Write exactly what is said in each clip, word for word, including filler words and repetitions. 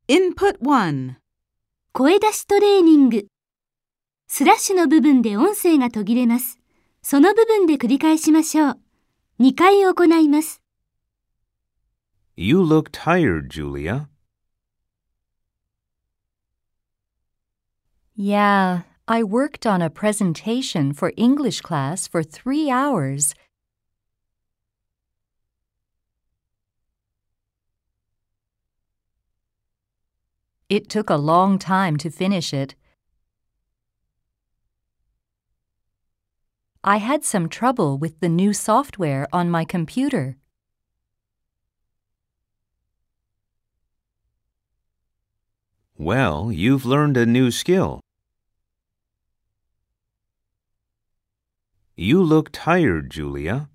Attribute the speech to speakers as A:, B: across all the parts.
A: Input one.
B: 声出しトレーニング。スラッシュの部分で音声が途切れます。その部分で繰り返しましょう。にかい行います。
C: You look tired, Julia.
D: Yeah, I worked on a presentation for English class for three hours. It took a long time to finish it. I had some trouble with the new software on my computer.
C: Well, you've learned a new skill. You look tired, Julia.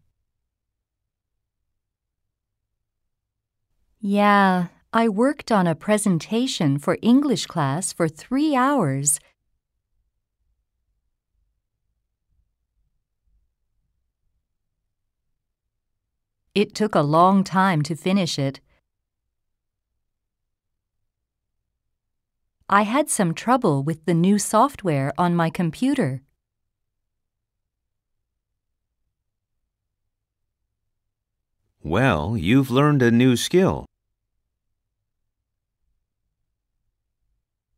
D: Yeah, I worked on a presentation for English class for three hours. It took a long time to finish it. I had some trouble with the new software on my computer.
C: Well, you've learned a new skill.